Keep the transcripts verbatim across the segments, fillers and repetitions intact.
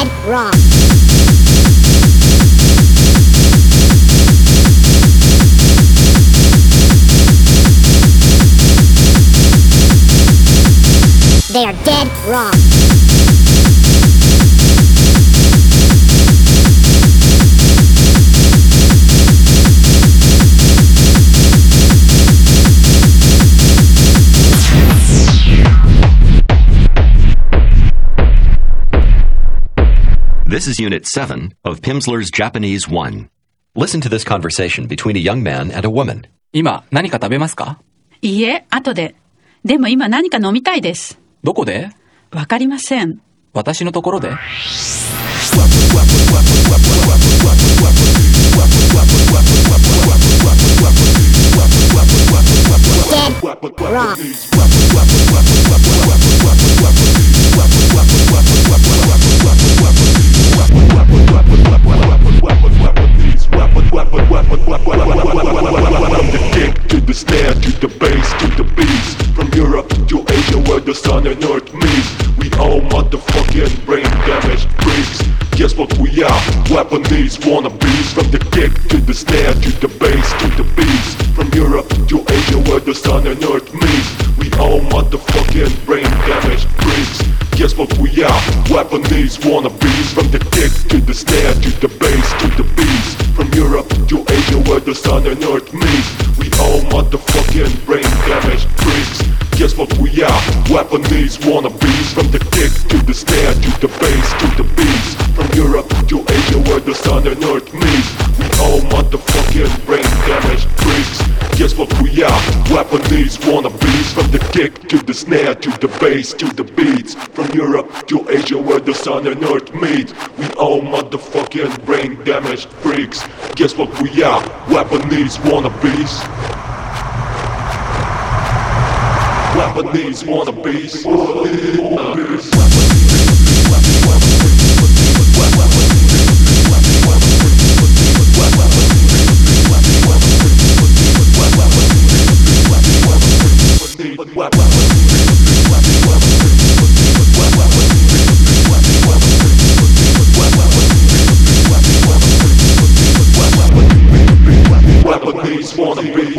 dead wrong. They are dead wrong. This is Unit seven of Pimsleur's Japanese one. Listen to this conversation between a young man and a woman. 今何か食べますか？ いいえ、後で。でも今何か飲みたいです。 どこで？ わかりません。 私のところで？ Dead wrong. From the kick to the snare to the bass to the beats, from Europe to Asia where the sun and earth meet, we all motherfucking brain damaged freaks. Guess what we are? Japanese wannabes. From the kick to the snare to the bass to the beats, from Europe to Asia where the sun and earth meet, we all motherfucking brain damaged freaks. Guess what we are? Japanese wannabes. From the kick to the snare to the bass to the beats, from Europe to Asia where the sun and earth meet, we all motherfucking brain damaged freaks. Guess what we are? Japanese wannabes. From the kick to the snare to the bass to the beats, from Europe to Asia where the sun and earth meet, we all motherfucking brain damaged freaks. Guess what we are? Japanese wannabes. From the kick to the snare to the bass to the beats, from Europe to Asia where the sun and earth meet, we all motherfucking brain damaged freaks. Guess what we are? Japanese wannabes. Japanese wannabes. Japanese wannabes.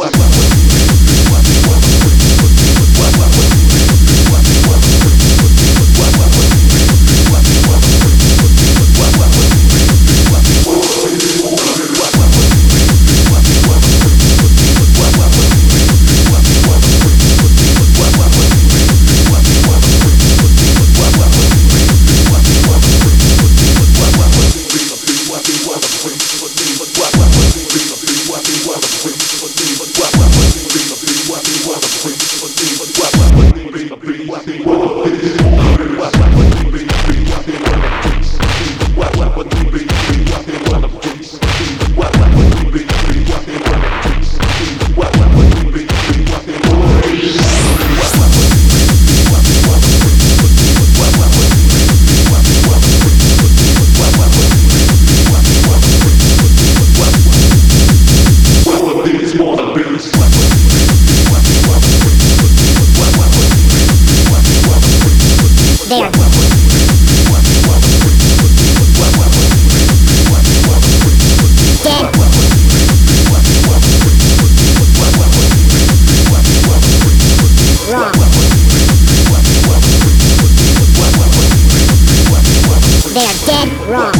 They are dead wrong.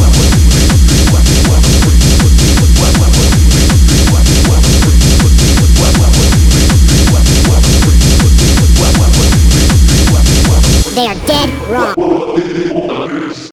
They are dead wrong.